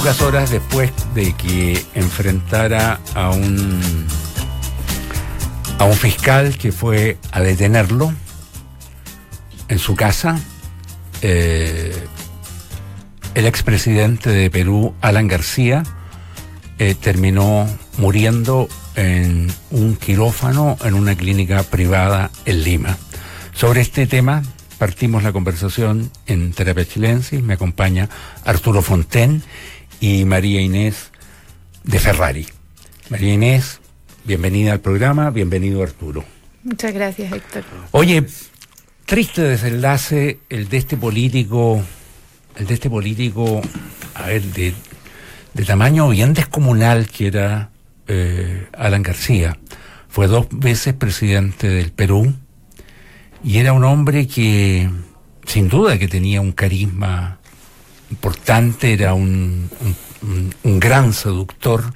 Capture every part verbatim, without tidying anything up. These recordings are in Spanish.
pocas horas después de que enfrentara a un a un fiscal que fue a detenerlo en su casa, eh, el expresidente de Perú, Alan García, eh, terminó muriendo en un quirófano en una clínica privada en Lima. Sobre este tema partimos la conversación en Terapia Chilensis. Me acompaña Arturo Fonten y María Inés de Ferrari. María Inés, bienvenida al programa, bienvenido Arturo. Muchas gracias, Héctor. Oye, triste desenlace el de este político, el de este político, a ver, de, de tamaño bien descomunal que era eh, Alan García. Fue dos veces presidente del Perú y era un hombre que, sin duda, que tenía un carisma importante, era un, un, un gran seductor.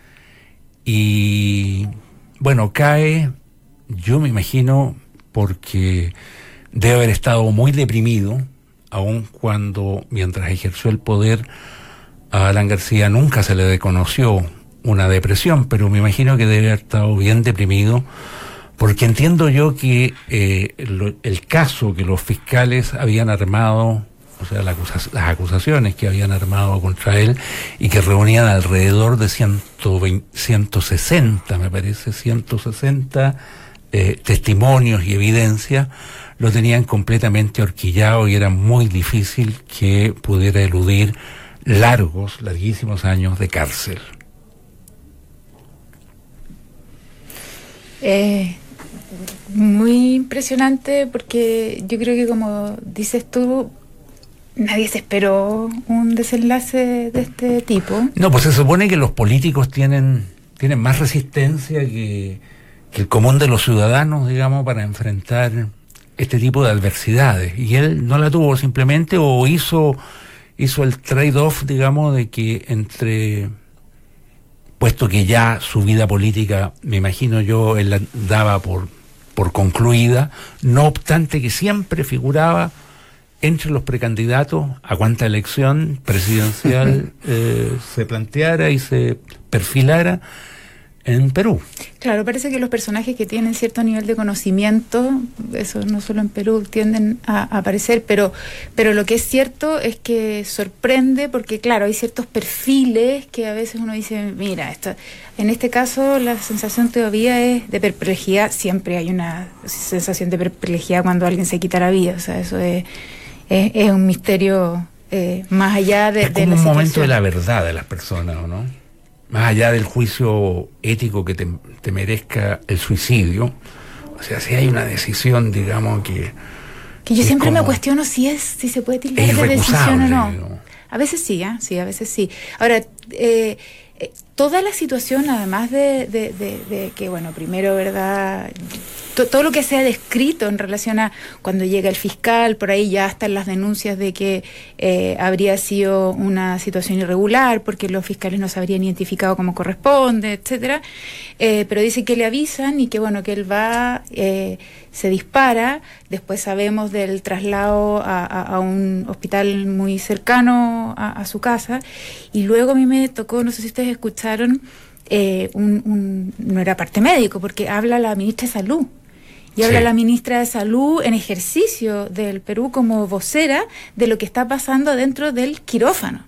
Y bueno, cae, yo me imagino, porque debe haber estado muy deprimido, aun cuando mientras ejerció el poder a Alan García nunca se le reconoció una depresión, pero me imagino que debe haber estado bien deprimido, porque entiendo yo que eh, lo, el caso que los fiscales habían armado, o sea, la acusa- las acusaciones que habían armado contra él y que reunían alrededor de ciento veinte, ciento sesenta, me parece, ciento sesenta eh, testimonios y evidencias, lo tenían completamente horquillado y era muy difícil que pudiera eludir largos, larguísimos años de cárcel. Eh, muy impresionante porque yo creo que, como dices tú, nadie se esperó un desenlace de este tipo. No, pues se supone que los políticos tienen, tienen más resistencia que, que el común de los ciudadanos, digamos, para enfrentar este tipo de adversidades. Y él no la tuvo simplemente, o hizo, hizo el trade-off, digamos, de que entre, puesto que ya su vida política, me imagino yo, él la daba por, por concluida, no obstante que siempre figuraba entre los precandidatos a cuanta elección presidencial eh, se planteara y se perfilara en Perú. Claro, parece que los personajes que tienen cierto nivel de conocimiento, eso no solo en Perú, tienden a, a aparecer, pero, pero lo que es cierto es que sorprende porque, claro, hay ciertos perfiles que a veces uno dice, mira, esto, en este caso la sensación todavía es de perplejidad. Siempre hay una sensación de perplejidad cuando alguien se quita la vida, o sea, eso es, es, es un misterio eh, más allá de, es como de la un situación. momento de la verdad de las personas, ¿o no? Más allá del juicio ético que te, te merezca el suicidio, o sea, si hay una decisión, digamos, que... Que yo es siempre me como- cuestiono si es si se puede tildar es de decisión o irrecusable, no. ¿no? A veces sí, ¿eh? Sí, a veces sí. Ahora, eh, eh, toda la situación, además de, de, de, de que, bueno, primero, ¿verdad? To- todo lo que se ha descrito en relación a cuando llega el fiscal, por ahí ya están las denuncias de que eh, habría sido una situación irregular porque los fiscales no se habrían identificado como corresponde, etcétera. Eh, pero dice que le avisan y que, bueno, que él va, eh, se dispara. Después sabemos del traslado a, a, a un hospital muy cercano a, a su casa. Y luego a mí me tocó, no sé si ustedes escucharon, eh, un, un, no era parte médico, porque habla la ministra de Salud. Y habla Sí. la ministra de Salud en ejercicio del Perú como vocera de lo que está pasando dentro del quirófano.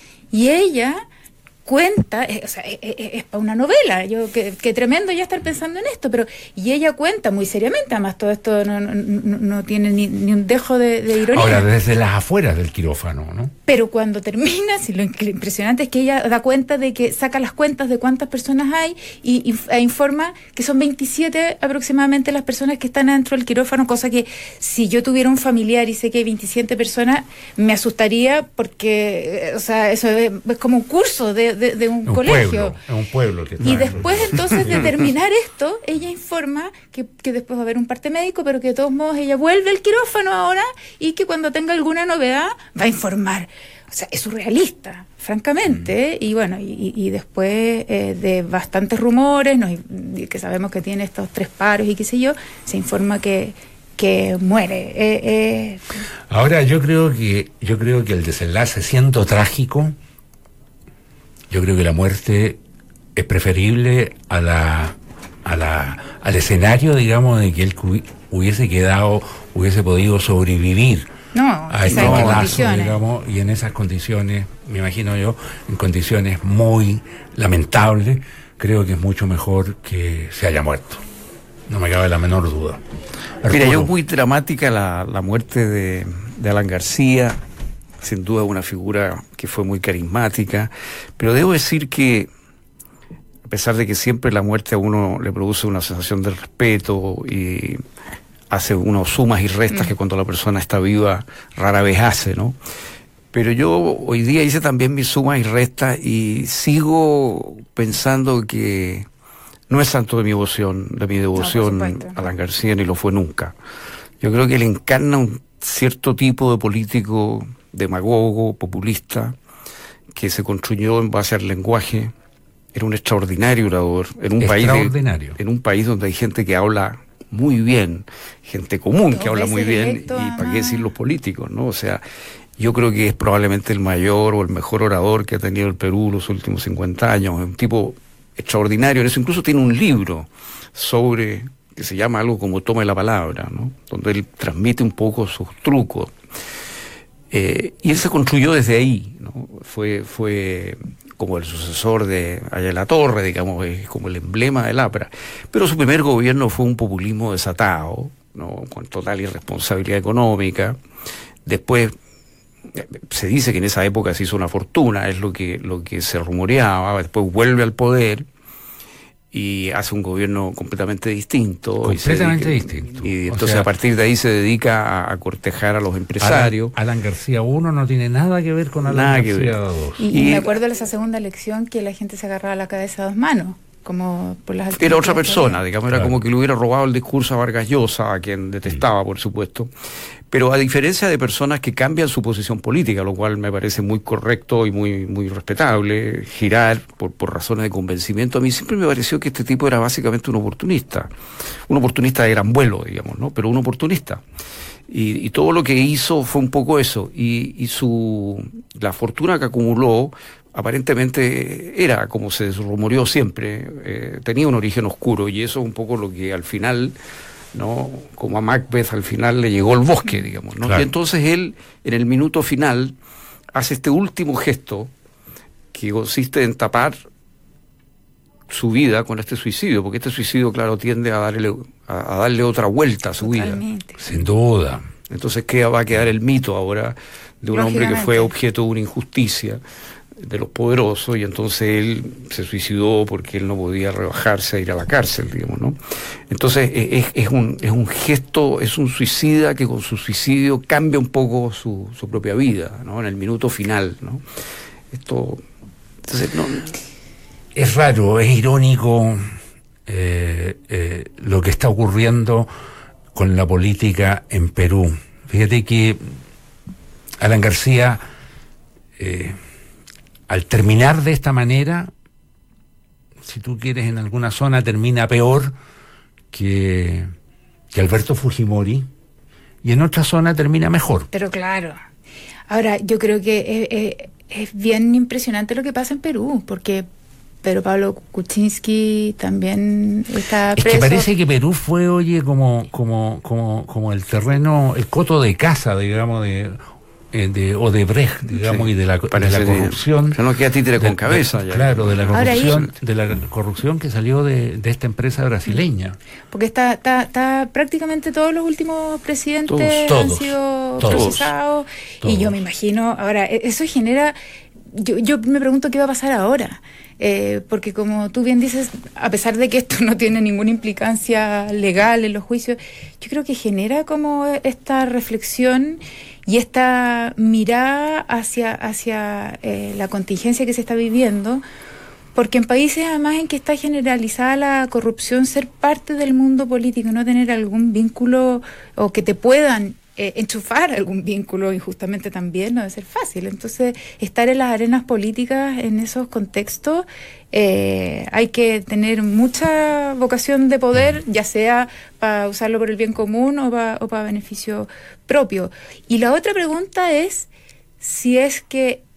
Y ella cuenta, eh, o sea, es, es, es para una novela, yo que, que tremendo ya estar pensando en esto, pero y ella cuenta muy seriamente, además todo esto no, no, no, no tiene ni, ni un dejo de, de ironía. Ahora, desde las afueras del quirófano, ¿no? Pero cuando termina, si lo impresionante es que ella da cuenta de que saca las cuentas de cuántas personas hay y, y e informa que son veintisiete aproximadamente las personas que están dentro del quirófano, cosa que si yo tuviera un familiar y sé que hay veintisiete personas, me asustaría porque, eh, o sea, eso es, es como un curso de, de, de un, un colegio. Pueblo, es un pueblo que está Y en- después entonces de terminar esto, ella informa que, que después va a haber un parte médico, pero que de todos modos ella vuelve al quirófano ahora y que cuando tenga alguna novedad va a informar. O sea, es surrealista, francamente, mm. y bueno, y, y después eh, de bastantes rumores, nos, que sabemos que tiene estos tres paros y qué sé yo, se informa que que muere. Eh, eh. Ahora yo creo que yo creo que el desenlace, siendo trágico, Yo creo que la muerte es preferible a la, a la, al escenario, digamos, de que él hubiese quedado, hubiese podido sobrevivir. No, a este balazo, digamos, y en esas condiciones, me imagino yo, en condiciones muy lamentables, creo que es mucho mejor que se haya muerto. No me cabe la menor duda. Arturo. Mira, yo muy dramática la, la muerte de, de Alan García, sin duda una figura que fue muy carismática, pero debo decir que, a pesar de que siempre la muerte a uno le produce una sensación de respeto y hace unas sumas y restas mm. que cuando la persona está viva rara vez hace, ¿no? Pero yo hoy día hice también mis sumas y restas y sigo pensando que no es santo de mi devoción, de mi devoción no, a Alan García, ni lo fue nunca. Yo creo que él encarna un cierto tipo de político demagogo, populista, que se construyó en base al lenguaje. Era un extraordinario orador, en un país de, en un país donde hay gente que habla muy bien, gente común que habla muy bien, y para qué decir los políticos, ¿no? O sea, yo creo que es probablemente el mayor o el mejor orador que ha tenido el Perú los últimos cincuenta años, es un tipo extraordinario. En eso incluso tiene un libro sobre, que se llama algo como Tome la Palabra, ¿no? Donde él transmite un poco sus trucos. Eh, y él se construyó desde ahí, ¿no? Fue, fue como el sucesor de Ayala Torre, digamos, es como el emblema del APRA. Pero su primer gobierno fue un populismo desatado, ¿no? Con total irresponsabilidad económica. Después se dice que en esa época se hizo una fortuna, es lo que, lo que se rumoreaba. Después vuelve al poder y hace un gobierno completamente distinto. Completamente y dedica, distinto. Y entonces o sea, a partir de ahí se dedica a, a cortejar a los empresarios. Alan, Alan García uno no tiene nada que ver con Alan nada García dos. Y, y me acuerdo de esa segunda elección que la gente se agarraba la cabeza a dos manos. Como por las era otra persona, digamos, era claro. como que le hubiera robado el discurso a Vargas Llosa, a quien detestaba, por supuesto. Pero a diferencia de personas que cambian su posición política, lo cual me parece muy correcto y muy muy respetable, girar por, por razones de convencimiento, a mí siempre me pareció que este tipo era básicamente un oportunista. Un oportunista de gran vuelo, digamos, ¿no? Pero un oportunista. Y, y todo lo que hizo fue un poco eso. Y, y su la fortuna que acumuló aparentemente era, como se rumoreó siempre, eh, tenía un origen oscuro, y eso es un poco lo que al final, ¿no? Como a Macbeth al final le llegó el bosque, digamos, ¿no? Claro. Y entonces él, en el minuto final, hace este último gesto que consiste en tapar su vida con este suicidio, porque este suicidio, claro, tiende a darle, a, a darle otra vuelta a su Totalmente. vida. Sin duda. Entonces, ¿qué va a quedar el mito ahora de un hombre que fue objeto de una injusticia de los poderosos, y entonces él se suicidó porque él no podía rebajarse a ir a la cárcel, digamos, ¿no? Entonces es, es un es un gesto, es un suicida que con su suicidio cambia un poco su, su propia vida, ¿no? En el minuto final, ¿no? Esto, entonces, no... Es raro, es irónico eh, eh, lo que está ocurriendo con la política en Perú. Fíjate que Alan García eh, al terminar de esta manera, si tú quieres, en alguna zona termina peor que, que Alberto Fujimori, y en otra zona termina mejor. Pero claro, ahora yo creo que es, es, es bien impresionante lo que pasa en Perú, porque Pedro Pablo Kuczynski también está preso. Es que parece que Perú fue, oye, como, como, como, como el terreno, el coto de caza, digamos, de... de Odebrecht, digamos, sí, y de la, de la corrupción. Ya no queda títere con de, cabeza. De, ya. Claro, de la corrupción, de la corrupción que salió de, de esta empresa brasileña. Porque está, está, está prácticamente todos los últimos presidentes todos, han todos, sido todos, procesados. Todos. Y yo me imagino, ahora, eso genera, yo, yo me pregunto qué va a pasar ahora. Eh, porque como tú bien dices, a pesar de que esto no tiene ninguna implicancia legal en los juicios, yo creo que genera como esta reflexión y esta mirada hacia, hacia eh, la contingencia que se está viviendo, porque en países además en que está generalizada la corrupción, ser parte del mundo político y no tener algún vínculo o que te puedan eh, enchufar algún vínculo injustamente también no debe ser fácil. Entonces, estar en las arenas políticas en esos contextos, eh, hay que tener mucha vocación de poder, ya sea para usarlo por el bien común o para o para beneficio propio. Y la otra pregunta es si es que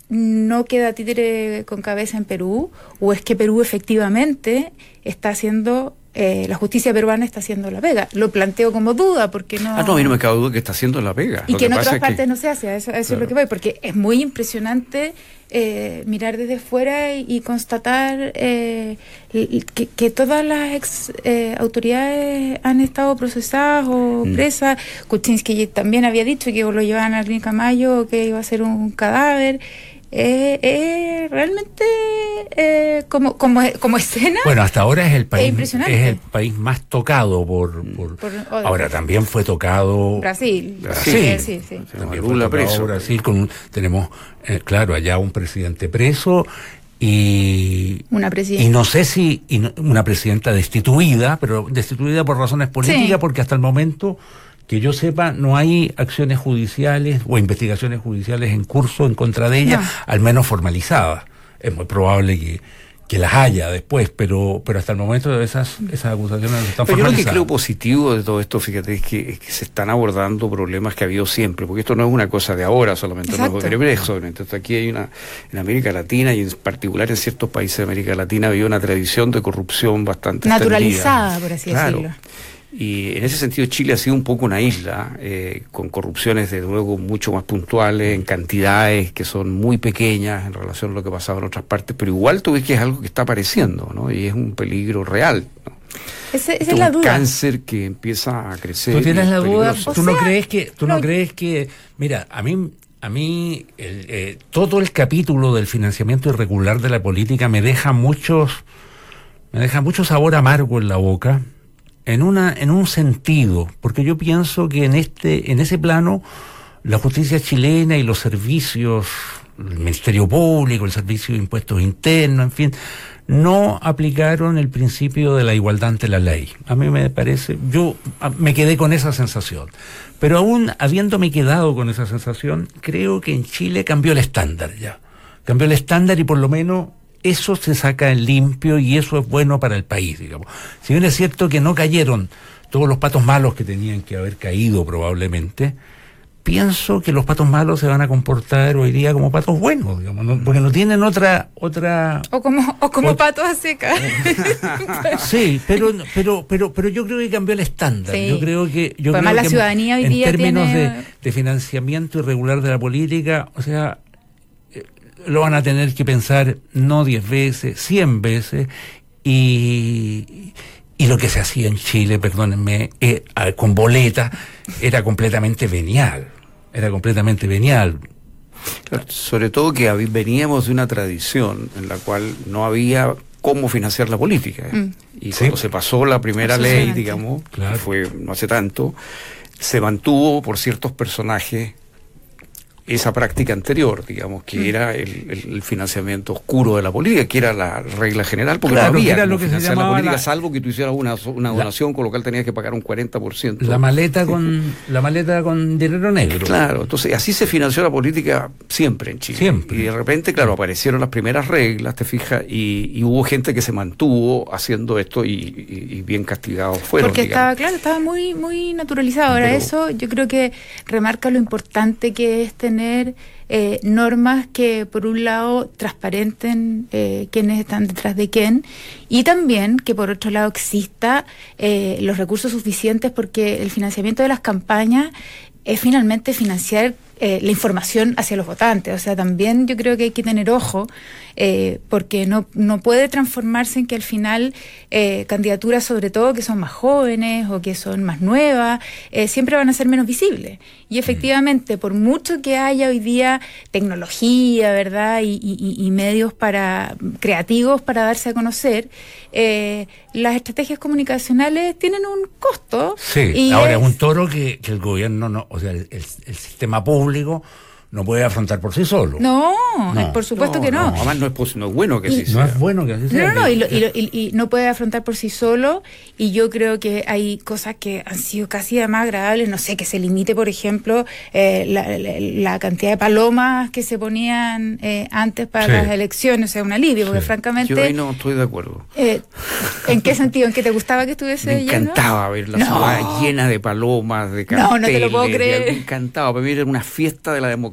no queda títere con cabeza en Perú, o es que Perú efectivamente está haciendo, eh, la justicia peruana está haciendo la pega. Lo planteo como duda, porque no... Ah, no, a mí no me cabe duda que está haciendo la pega. Y lo que, que en otras es partes que... no se hace, a eso, a eso Claro. es lo que voy, porque es muy impresionante eh, mirar desde fuera y, y constatar eh, que, que todas las ex eh, autoridades han estado procesadas o Mm. presas. Kuczynski también había dicho que lo llevaban a la clínica Mayo, que iba a ser un cadáver. Eh, eh, realmente eh, como, como, como escena. Bueno, hasta ahora es el país Es impresionante. es el país más tocado por, por, Por- ahora también fue tocado Brasil. Brasil. Sí, sí, sí. también Lula fue tocado preso. Brasil con un- tenemos eh, claro allá un presidente preso y Una presidenta. y no sé si y no- una presidenta destituida, pero destituida por razones políticas, Sí. porque hasta el momento que yo sepa, no hay acciones judiciales o investigaciones judiciales en curso en contra de ella, No. al menos formalizadas. Es muy probable que, que las haya después, pero pero hasta el momento esas esas acusaciones no están Pero yo lo que formalizadas. creo positivo de todo esto, fíjate, es que, es que se están abordando problemas que ha habido siempre, porque esto no es una cosa de ahora solamente, Exacto. no es Odebrecht solamente. Entonces, aquí hay una, en América Latina y en particular en ciertos países de América Latina había una tradición de corrupción bastante Naturalizada, extendida. por así Claro. decirlo. Y en ese sentido Chile ha sido un poco una isla, eh, con corrupciones de luego mucho más puntuales, en cantidades que son muy pequeñas en relación a lo que pasaba en otras partes, pero igual tú ves que es algo que está apareciendo, ¿no? Y es un peligro real, ¿no? Esa, esa Este es la un duda. cáncer que empieza a crecer. ¿Tú y tienes es la duda? peligroso. ¿Tú O no sea, crees que tú no, no- crees que mira, a mí a mí el, eh, todo el capítulo del financiamiento irregular de la política me deja muchos me deja mucho sabor amargo en la boca, en una en un sentido, porque yo pienso que en este en ese plano la justicia chilena y los servicios, el Ministerio Público, el Servicio de Impuestos Internos, en fin, no aplicaron el principio de la igualdad ante la ley. A mí me parece, yo a, me quedé con esa sensación. Pero aún habiéndome quedado con esa sensación, creo que en Chile cambió el estándar ya. Cambió el estándar y por lo menos eso se saca en limpio y eso es bueno para el país, digamos. Si bien es cierto que no cayeron todos los patos malos que tenían que haber caído probablemente, pienso que los patos malos se van a comportar hoy día como patos buenos, digamos, ¿no? Porque no tienen otra otra O como, o como O- patos a seca. sí, pero pero pero pero yo creo que cambió el estándar. Sí. Yo creo que yo Pues además creo la que ciudadanía hoy en día términos tiene- de, de financiamiento irregular de la política, o sea, eh, lo van a tener que pensar no diez veces, cien veces y y lo que se hacía en Chile, perdónenme, eh, ah, con boleta, era completamente venial. Era completamente venial. Claro, sobre todo que hab- veníamos de una tradición en la cual no había cómo financiar la política. ¿eh? Mm. Y Sí. cuando se pasó la primera ley, Absolutamente. digamos, Claro. que fue no hace tanto, se mantuvo por ciertos personajes esa práctica anterior, digamos, que Mm. era el, el- el financiamiento oscuro de la política, que era la regla general, porque Claro, no había que era cómo lo que se financiar la llamaba política, la- salvo que tú hicieras una, una la- donación, con lo cual tenías que pagar un cuarenta por ciento. La maleta con la maleta con dinero negro. Claro, entonces así se financió la política siempre en Chile. Siempre. Y de repente, claro, aparecieron las primeras reglas, te fijas, y, y hubo gente que se mantuvo haciendo esto y, y- y bien castigados fueron. Porque digamos. estaba, claro, estaba muy, muy naturalizado. Ahora Pero- eso yo creo que remarca lo importante que es tener eh, normas que por un lado transparenten eh, quiénes están detrás de quién, y también que por otro lado exista eh, los recursos suficientes, porque el financiamiento de las campañas es finalmente financiar eh, la información hacia los votantes. O sea, también yo creo que hay que tener ojo, eh, porque no, no puede transformarse en que al final eh, candidaturas, sobre todo que son más jóvenes o que son más nuevas, eh, siempre van a ser menos visibles. Y efectivamente, por mucho que haya hoy día tecnología, ¿verdad? Y, y- y medios para creativos para darse a conocer, eh, las estrategias comunicacionales tienen un costo. Sí, y ahora es es- un toro que, que el gobierno no, o sea, el, el- el sistema público no puede afrontar por sí solo. No, No. eh, por supuesto que no. Además no es, pos- no es bueno que Y- así No sea. es bueno que así No, sea. no, no, que- y, lo- y lo- y- y no puede afrontar por sí solo, y yo creo que hay cosas que han sido casi además agradables, no sé, que se limite, por ejemplo, eh, la, la- la cantidad de palomas que se ponían eh, antes para Sí. las elecciones, o sea, un alivio, porque Sí. francamente... Yo ahí no estoy de acuerdo. eh, ¿en qué sentido? ¿En qué te gustaba que estuviese Me lleno? encantaba ver la No. ciudad llena de palomas, de carteles. No, no te lo puedo de- creer. Me encantaba, para mí era una fiesta de la democracia.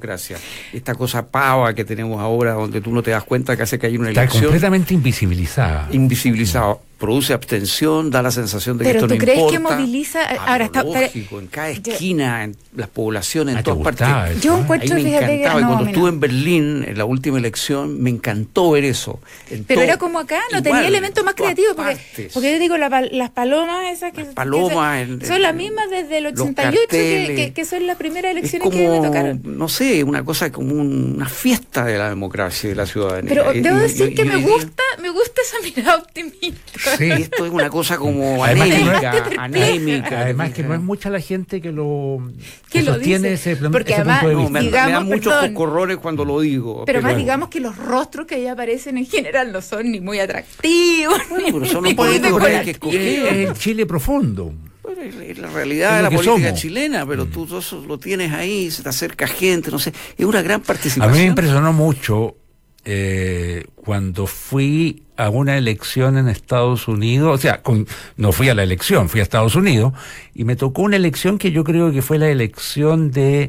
democracia. Esta cosa pava que tenemos ahora, donde tú no te das cuenta que hace que hay una Está elección. Está completamente invisibilizada. Invisibilizado. Produce abstención, da la sensación de que Pero esto no ¿tú crees importa. que moviliza? Ahora está lógico, en cada esquina, en las poblaciones, en Ah, todas gustaba partes. eso, Yo ¿eh? encuentro, Ahí me fíjate que encantaba. Y no, cuando mira. estuve en Berlín, en la última elección, me encantó ver eso. En Pero todo- era como acá, no igual, tenía elementos más en todas creativos, porque, partes. porque yo digo, la pal- las palomas esas que, Las palomas, que el- son el- las mismas desde el los ochenta y ocho, que, carteles. que, que son las primeras Es elecciones como, que me tocaron. no sé, una cosa como un- una fiesta de la democracia y de la ciudadanía. Pero Y- debo y- decir y- que y me hoy día- gusta, me gusta esa mirada optimista. Sí. Esto es una cosa como Además que no es- anémica, anémica. Además que no es mucha la gente que lo, Que lo sostiene dice. ese, plan- Porque ese además, punto de No, vista. me, me digamos, dan muchos perdón. cocorrones cuando lo digo. Pero más digamos que los rostros que ahí aparecen en general no son ni muy atractivos, Bueno, ni, pero son ni los muy políticos que hay que decorativos. escoger. Es el Chile profundo. Bueno, es la- es la realidad Es de lo la que política somos. chilena, pero tú todo eso lo tienes ahí, se te acerca gente, no sé, es una gran A participación. mí me impresionó mucho eh, cuando fui a una elección en Estados Unidos, o sea, con- no fui a la elección, fui a Estados Unidos, y me tocó una elección que yo creo que fue la elección de,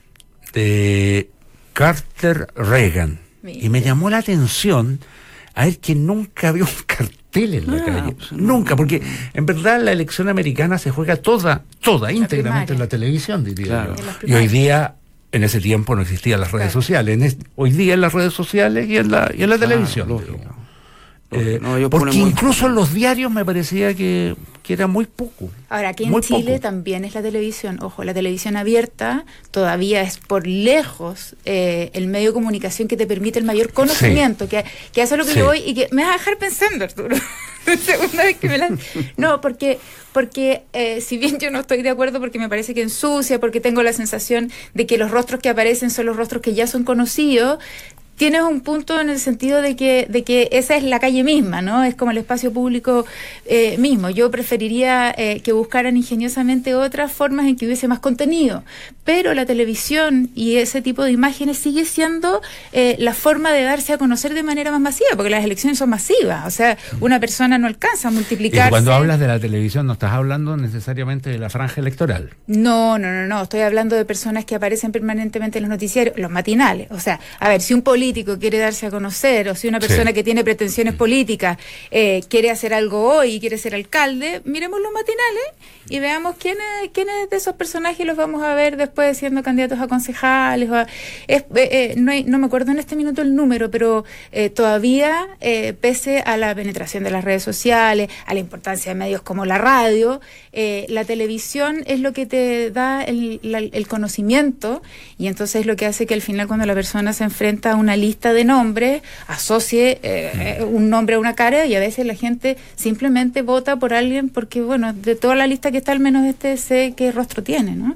de Carter Reagan. Mira. Y me llamó la atención a ver que nunca había un cartel en la Ah, calle. pues, no. Nunca, porque en verdad la elección americana se juega toda, toda, íntegramente primaria. en la televisión, diría Claro. yo. En las Y hoy primarias. día, en ese tiempo no existían las redes Claro. sociales. En es- hoy día en las redes sociales y en la, y en la Claro, televisión. lógico. digo. Lógico. Eh, No, ellos porque ponen muy- incluso en los diarios me parecía que, que era muy poco. Ahora, aquí en Muy Chile poco. también es la televisión. Ojo, la televisión abierta todavía es por lejos eh, el medio de comunicación que te permite el mayor conocimiento. Que, que eso es lo que Sí. yo voy y que me vas a dejar pensando, Arturo. Segunda vez que me la... No, porque, porque eh, si bien yo no estoy de acuerdo porque me parece que ensucia, porque tengo la sensación de que los rostros que aparecen son los rostros que ya son conocidos, tienes un punto en el sentido de que de que esa es la calle misma, ¿no? Es como el espacio público eh, mismo. Yo preferiría eh, que buscaran ingeniosamente otras formas en que hubiese más contenido, pero la televisión y ese tipo de imágenes sigue siendo eh, la forma de darse a conocer de manera más masiva, porque las elecciones son masivas, o sea, una persona no alcanza a Y multiplicarse. cuando hablas de la televisión no estás hablando necesariamente de la franja electoral. No, no, no, no, estoy hablando de personas que aparecen permanentemente en los noticiarios, los matinales. O sea, a ver, si un político quiere darse a conocer, o si una persona Sí. que tiene pretensiones políticas eh, quiere hacer algo hoy y quiere ser alcalde, miremos los matinales y veamos quiénes, quiénes de esos personajes los vamos a ver después siendo candidatos a concejales. O a- es, eh, eh, no, hay- no me acuerdo en este minuto el número, pero eh, todavía, eh, pese a la penetración de las redes sociales, a la importancia de medios como la radio, eh, la televisión es lo que te da el, la- el conocimiento, y entonces es lo que hace que al final, cuando la persona se enfrenta a una lista de nombres, asocie eh, eh, un nombre a una cara, y a veces la gente simplemente vota por alguien porque, bueno, de toda la lista que está, al menos este sé qué rostro tiene, ¿no?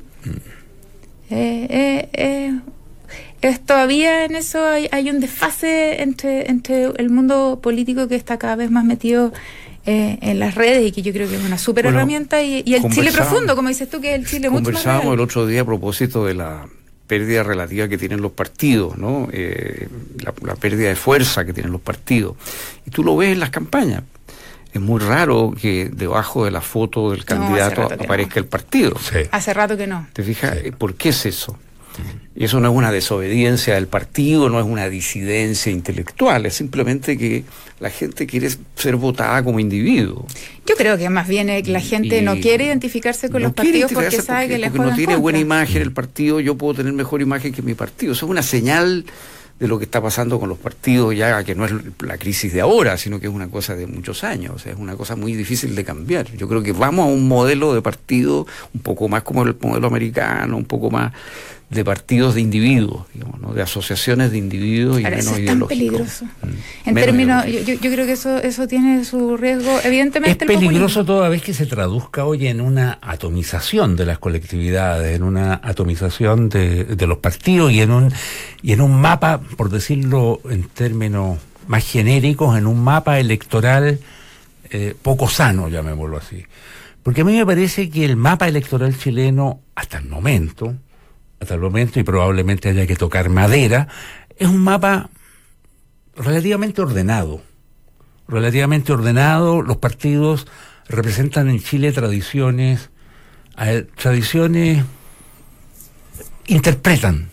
Eh, eh, eh, es todavía en eso hay, hay un desfase entre, entre el mundo político, que está cada vez más metido eh, en las redes, y que yo creo que es una súper Bueno, herramienta, y, y el Chile conversamos- profundo, como dices tú, que es el Chile mucho más Conversábamos real. el otro día a propósito de la pérdida relativa que tienen los partidos, ¿no? Eh, la, la pérdida de fuerza que tienen los partidos. Y tú lo ves en las campañas. Es muy raro que debajo de la foto del hace candidato rato que aparezca no. el partido. Hace rato que no. ¿Te fijas? ¿Por qué es eso? Y eso no es una desobediencia del partido, no es una disidencia intelectual, es simplemente que la gente quiere ser votada como individuo. Yo creo que más bien es que la gente Y no quiere identificarse con no los quiere partidos porque identificarse sabe que les porque juegan no tiene contra. buena imagen el partido, yo puedo tener mejor imagen que mi partido. Eso es una señal de lo que está pasando con los partidos, ya que no es la crisis de ahora, sino que es una cosa de muchos años, o sea, es una cosa muy difícil de cambiar. Yo creo que vamos a un modelo de partido un poco más como el modelo americano, un poco más de partidos de individuos, digamos, ¿no? De asociaciones de individuos y Ahora, menos eso es tan ideológicos. peligroso. Mm. En Menos términos, yo, ideológicos. yo yo creo que eso eso tiene su riesgo, Es evidentemente. el peligroso populismo. toda vez que se traduzca hoy en una atomización de las colectividades, en una atomización de, de los partidos y en un y en un mapa, por decirlo en términos más genéricos, en un mapa electoral eh, poco sano, llamémoslo así. Porque a mí me parece que el mapa electoral chileno, hasta el momento, hasta el momento, y probablemente haya que tocar madera, es un mapa relativamente ordenado. Relativamente ordenado, los partidos representan en Chile tradiciones, eh, tradiciones interpretan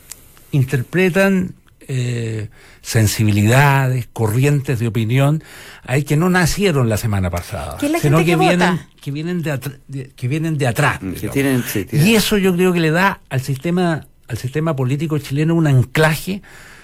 interpretan eh, sensibilidades, corrientes de opinión, hay que no nacieron la semana pasada, ¿Qué es la sino gente que, que vienen, vota? que vienen de, atr- de que vienen de atrás. Que tienen, sí, tienen. Y eso yo creo que le da al sistema al sistema político chileno un anclaje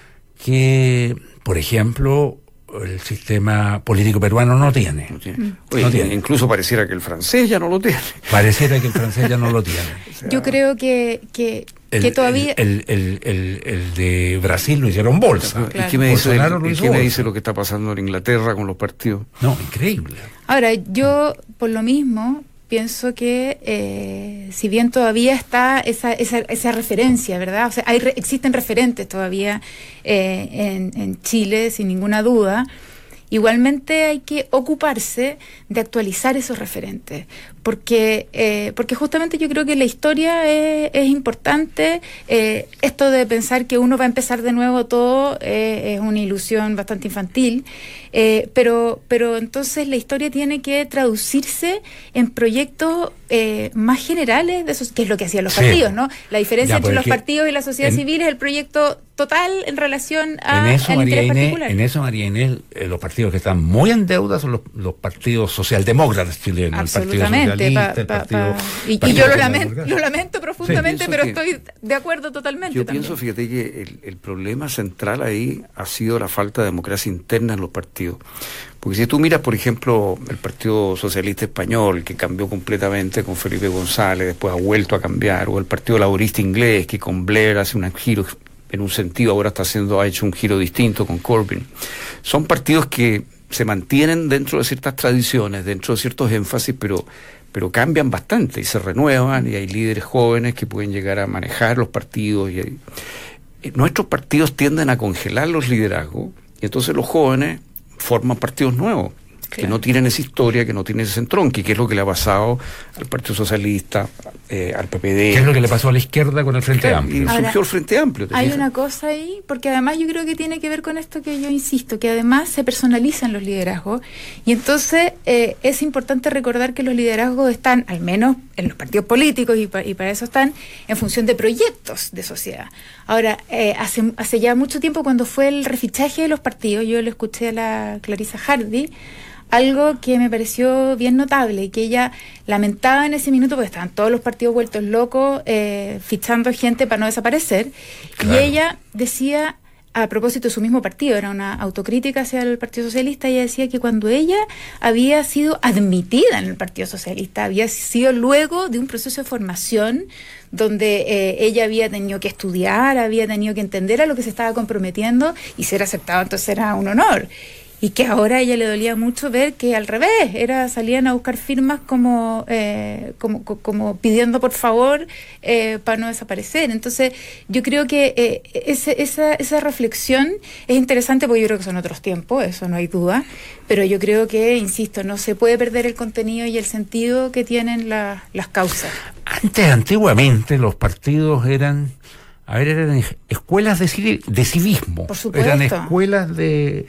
que, por ejemplo, el sistema político peruano no tiene. No tiene. Oye, No tiene. Incluso pareciera que el francés ya no lo tiene. Pareciera que el francés ya no lo tiene. O sea, Yo creo que, que, El, que todavía... el, el, el, el de Brasil lo hicieron bolsa. ¿Y qué me dice, Bolsonaro lo y hizo qué me bolsa. dice lo que está pasando en Inglaterra con los partidos? No, increíble. Ahora, yo por lo mismo pienso que eh, si bien todavía está esa, esa, esa referencia, ¿verdad? O sea, hay re- existen referentes todavía eh, en, en Chile, sin ninguna duda. Igualmente hay que ocuparse de actualizar esos referentes, porque eh, porque justamente yo creo que la historia es, es importante. Eh, esto de pensar que uno va a empezar de nuevo todo eh, es una ilusión bastante infantil, eh, pero pero entonces la historia tiene que traducirse en proyectos eh, más generales de esos, que es lo que hacían los Sí. partidos, ¿no? La diferencia Ya, entre los porque partidos y la sociedad en- civil es el proyecto total en relación a, En eso, al María interés Inés, particular. en eso, María Inés, eh, los partidos que están muy en deuda son los, los partidos socialdemócratas chilenos, el Partido Absolutamente. Socialista, pa- el pa- Partido... pa- y, y Partido yo lo Popular lamento, Democrático. lo lamento profundamente, Sí, pero pienso que- estoy de acuerdo totalmente. Yo también. pienso, fíjate, que el, el problema central ahí ha sido la falta de democracia interna en los partidos. Porque si tú miras, por ejemplo, el Partido Socialista Español, que cambió completamente con Felipe González, después ha vuelto a cambiar, o el Partido Laborista Inglés, que con Blair hace un giro, en un sentido ahora está haciendo, ha hecho un giro distinto con Corbyn. Son partidos que se mantienen dentro de ciertas tradiciones, dentro de ciertos énfasis, pero pero cambian bastante y se renuevan, y hay líderes jóvenes que pueden llegar a manejar los partidos. Y hay, eh, nuestros partidos tienden a congelar los liderazgos, y entonces los jóvenes forman partidos nuevos, que Claro. no tienen esa historia, que no tienen ese entronque, que es lo que le ha pasado al Partido Socialista, eh, al P P D. ¿Qué es lo que le pasó a la izquierda con el Frente Claro, Amplio? y Ahora, surgió el Frente Amplio. ¿te Hay fijas? una cosa ahí, porque además yo creo que tiene que ver con esto que yo insisto, que además se personalizan los liderazgos, y entonces eh, es importante recordar que los liderazgos están, al menos en los partidos políticos, y, pa- y para eso están, en función de proyectos de sociedad. Ahora, eh, hace, hace ya mucho tiempo, cuando fue el refichaje de los partidos, yo lo escuché a la Clarisa Hardy, algo que me pareció bien notable y que ella lamentaba en ese minuto, porque estaban todos los partidos vueltos locos, eh, fichando gente para no desaparecer. Claro. Y ella decía, a propósito de su mismo partido, era una autocrítica hacia el Partido Socialista, ella decía que cuando ella había sido admitida en el Partido Socialista, había sido luego de un proceso de formación donde eh, ella había tenido que estudiar, había tenido que entender a lo que se estaba comprometiendo, y ser aceptado entonces era un honor. Y que ahora a ella le dolía mucho ver que al revés, era salían a buscar firmas como eh, como, co- como pidiendo por favor eh, para no desaparecer. Entonces yo creo que eh, ese, esa, esa reflexión es interesante, porque yo creo que son otros tiempos, eso no hay duda, pero yo creo que, insisto, no se puede perder el contenido y el sentido que tienen la- las causas. Antes, antiguamente, los partidos eran... A ver, eran es- escuelas de, civi- de civismo. Por supuesto. Eran escuelas de...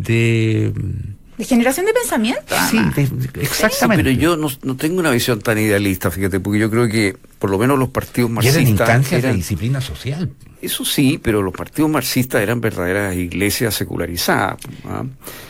de De generación de pensamiento, sí, además. de- Sí, exactamente. pero yo no, no tengo una visión tan idealista, fíjate, porque yo creo que por lo menos los partidos Y marxistas eran instancias de eran- disciplina social. eso sí, pero los partidos marxistas eran verdaderas iglesias secularizadas, ¿ah?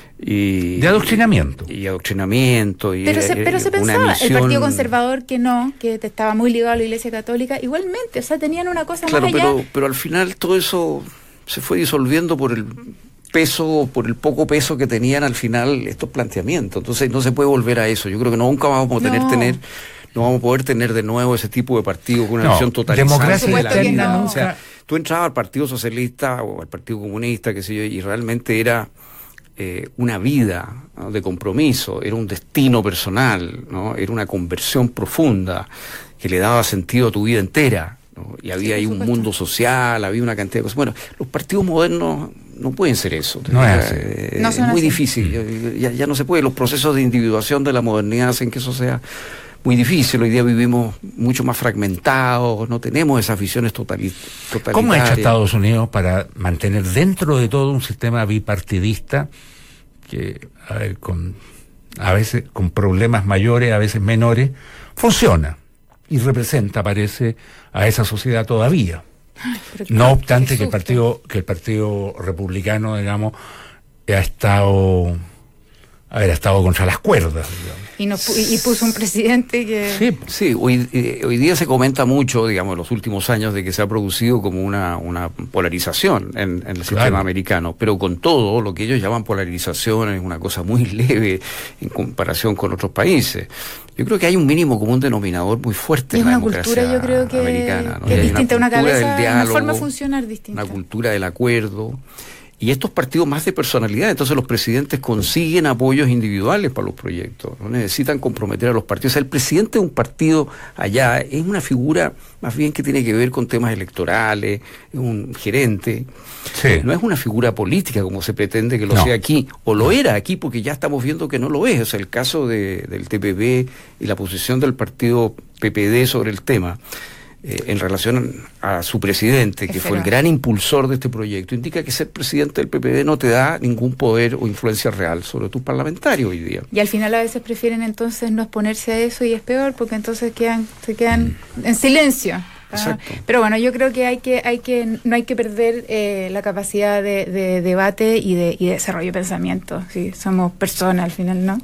Y, De adoctrinamiento. Y, y adoctrinamiento. Y Pero se, era- pero se una pensaba, el misión- Partido Conservador que no, que te- estaba muy ligado a la Iglesia Católica, igualmente, o sea, tenían una cosa Claro, más allá. pero, pero al final todo eso se fue disolviendo por el peso, por el poco peso que tenían al final estos planteamientos. Entonces no se puede volver a eso. Yo creo que nunca vamos a poder No. tener, no vamos a poder tener de nuevo ese tipo de partido con una No, visión totalizante democracia de la interna vida. nunca. O sea, tú entrabas al Partido Socialista o al Partido Comunista, qué sé yo, y realmente era eh, una vida, ¿no?, de compromiso, era un destino personal, ¿no? Era una conversión profunda que le daba sentido a tu vida entera, ¿no? Y había Sí, ahí por un supuesto. mundo social, había una cantidad de cosas. Bueno, los partidos modernos no pueden ser eso. No es así. Eh, No es son muy así. difícil, ya, ya no se puede. Los procesos de individuación de la modernidad hacen que eso sea muy difícil. Hoy día vivimos mucho más fragmentados, no tenemos esas visiones totali- totalitarias. ¿Cómo ha hecho Estados Unidos para mantener dentro de todo un sistema bipartidista que, a ver, con a veces con problemas mayores, a veces menores, funciona y representa, parece, a esa sociedad todavía? No obstante que el partido, que el partido republicano, digamos, ha estado, haber estado contra las cuerdas, digamos. Y, no, y puso un presidente que... Sí, sí hoy, eh, hoy día se comenta mucho, digamos, en los últimos años, de que se ha producido como una, una polarización en, en el sistema claro. americano, pero con todo, lo que ellos llaman polarización es una cosa muy leve en comparación con otros países. Yo creo que hay un mínimo común denominador muy fuerte y en la una cultura, yo creo que, americana, ¿no? que es distinta, una, una cabeza, diálogo, una forma de funcionar distinta. Una cultura del acuerdo. Y estos partidos más de personalidad, entonces los presidentes consiguen apoyos individuales para los proyectos, no necesitan comprometer a los partidos. O sea, el presidente de un partido allá es una figura más bien que tiene que ver con temas electorales, es un gerente, sí. No es una figura política como se pretende que lo no. sea aquí, o lo era aquí porque ya estamos viendo que no lo es. O sea, el caso de, del T P P y la posición del partido P P D sobre el tema, Eh, en relación a su presidente, que fue el gran impulsor de este proyecto, indica que ser presidente del P P D no te da ningún poder o influencia real sobre tus parlamentarios hoy día. Y al final a veces prefieren entonces no exponerse a eso, y es peor porque entonces quedan se quedan mm. en silencio. ¿Ah? Pero bueno, yo creo que hay que hay que no hay que perder eh, la capacidad de, de debate y de, y de desarrollo de pensamiento. Sí, somos personas al final, ¿no?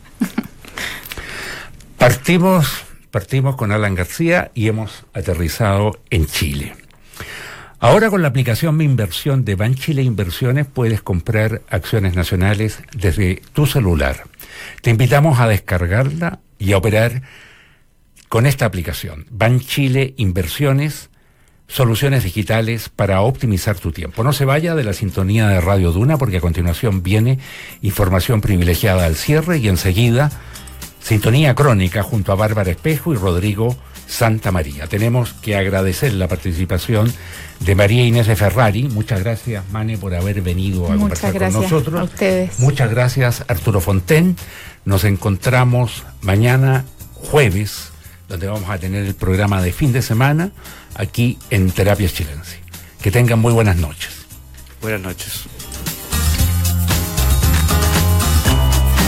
Partimos Partimos con Alan García y hemos aterrizado en Chile. Ahora con la aplicación Mi Inversión de Banchile Inversiones puedes comprar acciones nacionales desde tu celular. Te invitamos a descargarla y a operar con esta aplicación. Banchile Inversiones, soluciones digitales para optimizar tu tiempo. No se vaya de la sintonía de Radio Duna porque a continuación viene información privilegiada al cierre y enseguida Sintonía Crónica junto a Bárbara Espejo y Rodrigo Santamaría. Tenemos que agradecer la participación de María Inés de Ferrari. Muchas gracias, Mane, por haber venido a Muchas conversar gracias con nosotros. A ustedes. Muchas gracias, Arturo Fonten. Nos encontramos mañana jueves, donde vamos a tener el programa de fin de semana aquí en Terapias Chilensis. Que tengan muy buenas noches. Buenas noches.